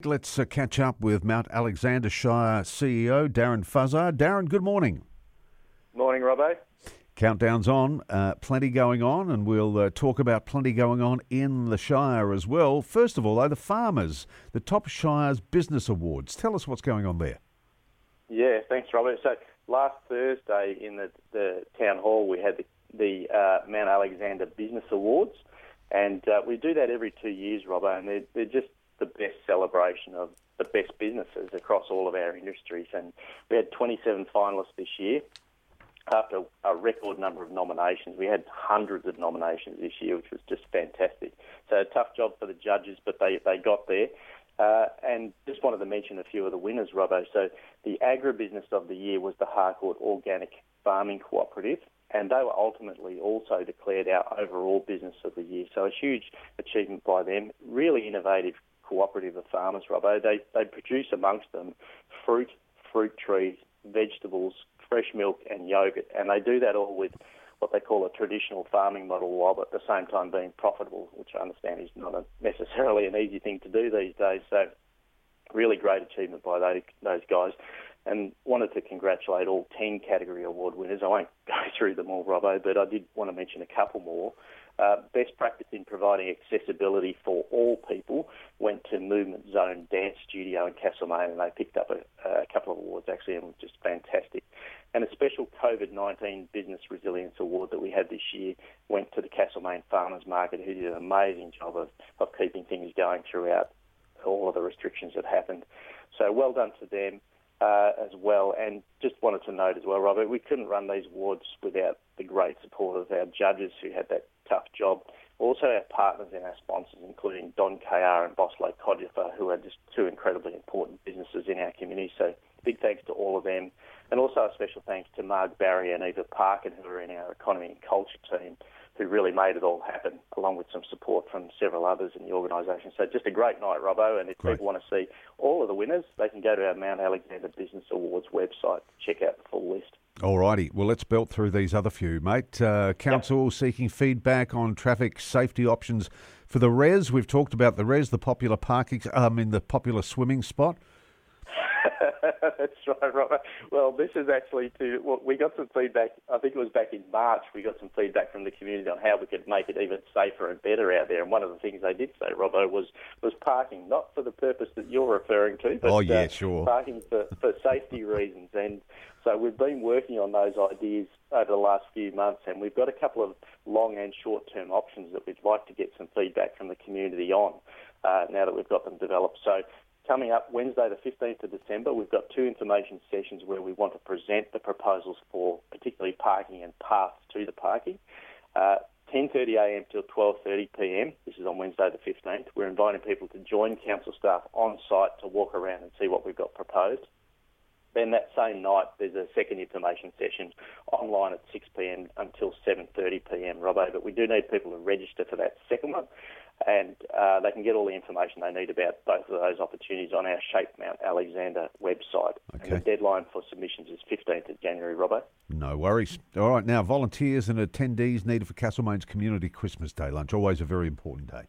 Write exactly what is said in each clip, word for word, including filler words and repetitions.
let's uh, catch up with Mount Alexander Shire C E O Darren Fuzzer. Darren, good morning. Morning, Robbo. Countdown's on, uh, plenty going on, and we'll uh, talk about plenty going on in the Shire as well. First of all, though, the farmers, the Top Shire's Business Awards. Tell us what's going on there. Yeah, thanks, Robert. So last Thursday in the, the town hall, we had the, the uh, Mount Alexander Business Awards, and uh, we do that every two years, Robbo, and they're, they're just the best celebration of the best businesses across all of our industries. And we had twenty-seven finalists this year. After a record number of nominations, we had hundreds of nominations this year, which was just fantastic. So a tough job for the judges, but they, they got there. Uh, and just wanted to mention a few of the winners, Robbo. So the agribusiness of the year was the Harcourt Organic Farming Cooperative, and they were ultimately also declared our overall business of the year. So a huge achievement by them. Really innovative cooperative of farmers, Robbo. They, they produce amongst them fruit, fruit trees, vegetables, fresh milk and yogurt, and they do that all with what they call a traditional farming model, while at the same time being profitable, which I understand is not a, necessarily an easy thing to do these days. So really great achievement by those, those guys, and wanted to congratulate all ten category award winners. I won't go through them all, Robbo, but I did want to mention a couple more. Uh, best practice in providing accessibility for all people went to Movement Zone Dance Studio in Castlemaine, and they picked up a, a couple of awards actually, and was just fantastic. And a special COVID nineteen Business Resilience Award that we had this year went to the Castlemaine Farmers Market, who did an amazing job of, of keeping things going throughout all of the restrictions that happened. So well done to them uh, as well. And just wanted to note as well, Robert, we couldn't run these awards without the great support of our judges who had that tough job. Also our partners and our sponsors, including Don K R and Boslow Codger, who are just two incredibly important businesses in our community. So big thanks to all of them. And also a special thanks to Marg Barry and Eva Parkin, who are in our economy and culture team, who really made it all happen, along with some support from several others in the organisation. So just a great night, Robbo, and if great. people want to see all of the winners, they can go to our Mount Alexander Business Awards website to check out the full list. All righty. Well, let's belt through these other few, mate. Uh, council yep. seeking feedback on traffic safety options for the Res. We've talked about the Res, the popular parking, um, in the popular swimming spot. That's right, Robert. Well, this is actually to, well, we got some feedback, I think it was back in March, we got some feedback from the community on how we could make it even safer and better out there. And one of the things they did say, Robbo, was, was parking, not for the purpose that you're referring to, but oh, yeah, uh, sure. parking for, for safety reasons. And so we've been working on those ideas over the last few months, and we've got a couple of long and short-term options that we'd like to get some feedback from the community on uh, now that we've got them developed. So coming up Wednesday the fifteenth of December, we've got two information sessions where we want to present the proposals for particularly parking and paths to the parking. Uh, ten thirty a m till twelve thirty p m, this is on Wednesday the fifteenth. We're inviting people to join council staff on site to walk around and see what we've got proposed. Then that same night, there's a second information session online at six p m until seven thirty p m, Robbo. But we do need people to register for that second one, and uh, they can get all the information they need about both of those opportunities on our Shape Mount Alexander website. Okay. And the deadline for submissions is fifteenth of January, Robbo. No worries. All right, now volunteers and attendees needed for Castlemaine's Community Christmas Day lunch. Always a very important day.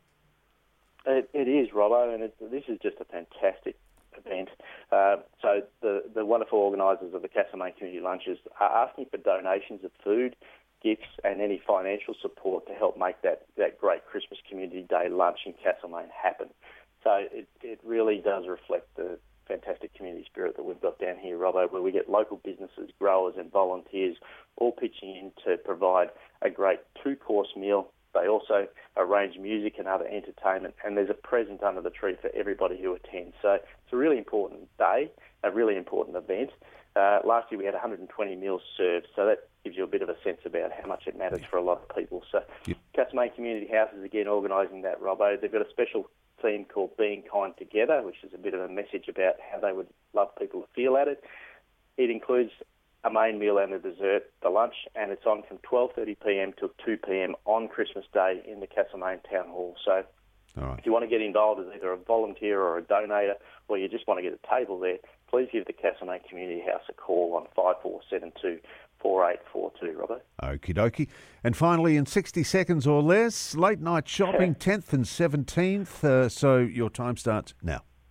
It, it is, Robbo, and it, this is just a fantastic event. Uh, so the, the wonderful organisers of the Castlemaine Community Lunches are asking for donations of food, gifts and any financial support to help make that, that great Christmas Community Day lunch in Castlemaine happen. So it, it really does reflect the fantastic community spirit that we've got down here, Robbo, where we get local businesses, growers and volunteers all pitching in to provide a great two-course meal. They also arrange music and other entertainment, and there's a present under the tree for everybody who attends. So it's a really important day, a really important event. Uh, last year we had one hundred twenty meals served, so that gives you a bit of a sense about how much it matters for a lot of people. So yep. Castlemaine Community House is again organising that, Robbo. They've got a special theme called Being Kind Together, which is a bit of a message about how they would love people to feel at it. It includes a main meal and a dessert, the lunch, and it's on from twelve thirty p m till two p m on Christmas Day in the Castlemaine Town Hall. So all right. If you want to get involved as either a volunteer or a donator, or you just want to get a table there, please give the Castlemaine Community House a call on five four seven two, four eight four two, Robert. Okie dokie. And finally, in sixty seconds or less, late night shopping, tenth and seventeenth. Uh, so your time starts now.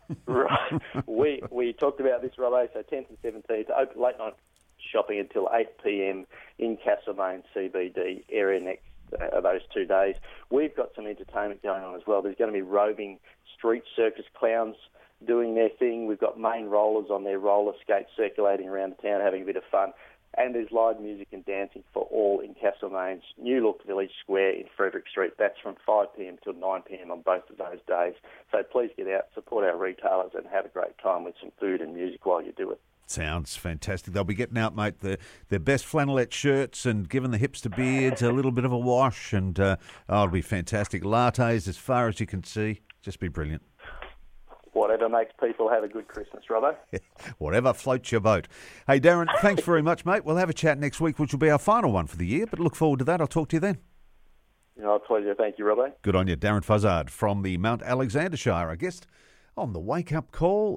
Right. We we talked about this, Robbo. So tenth and seventeenth, open late night shopping until eight p.m. in Castlemaine C B D area next uh, those two days. We've got some entertainment going on as well. There's going to be roving street circus clowns doing their thing. We've got main rollers on their roller skates circulating around the town having a bit of fun. And there's live music and dancing for all in Castlemaine's New Look Village Square in Frederick Street. That's from five p.m. till nine p.m. on both of those days. So please get out, support our retailers and have a great time with some food and music while you do it. Sounds fantastic. They'll be getting out, mate, the, their best flannelette shirts and giving the hipster beards a little bit of a wash. And uh, oh, it'll be fantastic. Lattes as far as you can see. Just be brilliant. Whatever makes people have a good Christmas, Robbo. Whatever floats your boat. Hey, Darren, thanks very much, mate. We'll have a chat next week, which will be our final one for the year, but look forward to that. I'll talk to you then. No, pleasure. Thank you, Robbo. Good on you. Darren Fuzzard from the Mount Alexander Shire, our guest on the Wake Up Call.